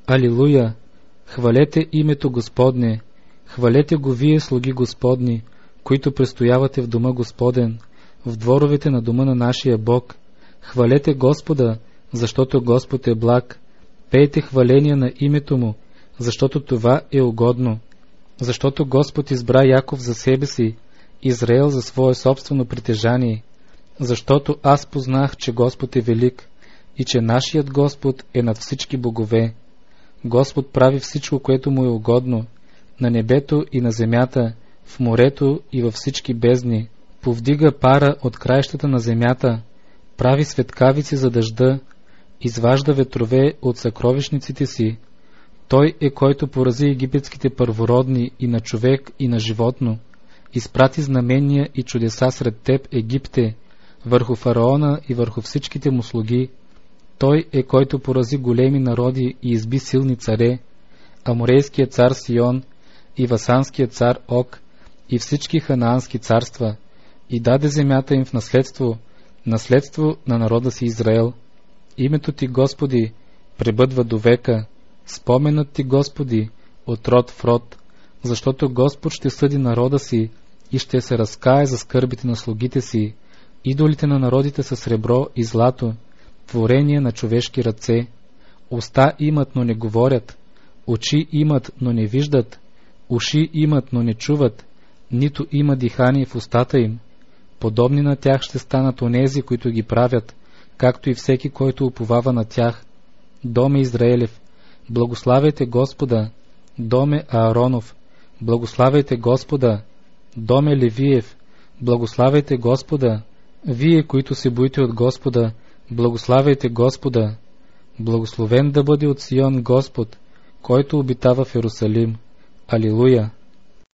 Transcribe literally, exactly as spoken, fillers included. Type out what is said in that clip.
Алилуя! Хвалете името Господне, хвалете го вие, слуги Господни, които престоявате в дома Господен, в дворовете на дома на нашия Бог. Хвалете Господа, защото Господ е благ. Пейте хваления на името Му, защото това е угодно. Защото Господ избра Яков за себе си, Израел за свое собствено притежание. Защото аз познах, че Господ е велик и че нашият Господ е над всички богове. Господ прави всичко, което Му е угодно, на небето и на земята, в морето и във всички бездни. Повдига пара от краищата на земята, прави светкавици за дъжда, изважда ветрове от съкровищниците си. Той е, който порази египетските първородни и на човек, и на животно. Изпрати знамения и чудеса сред теб, Египте, върху фараона и върху всичките му слуги. Той е, който порази големи народи и изби силни царе, аморейският цар Сион и васанският цар Ог и всички ханаански царства, и даде земята им в наследство, наследство на народа си Израел. Името ти, Господи, пребъдва до века, споменът ти, Господи, от род в род, защото Господ ще съди народа си и ще се разкае за скърбите на слугите си. Идолите на народите са сребро и злато, творение на човешки ръце. Уста имат, но не говорят, очи имат, но не виждат, уши имат, но не чуват, нито има дихание в устата им. Подобни на тях ще станат онези, които ги правят, както и всеки, който уповава на тях. Доме Израелев, благославяйте Господа. Доме Ааронов, благославяйте Господа. Доме Левиев, благославяйте Господа. Вие, които се боите от Господа, благославяйте Господа. Благословен да бъде от Сион Господ, който обитава в Йерусалим. Алилуя!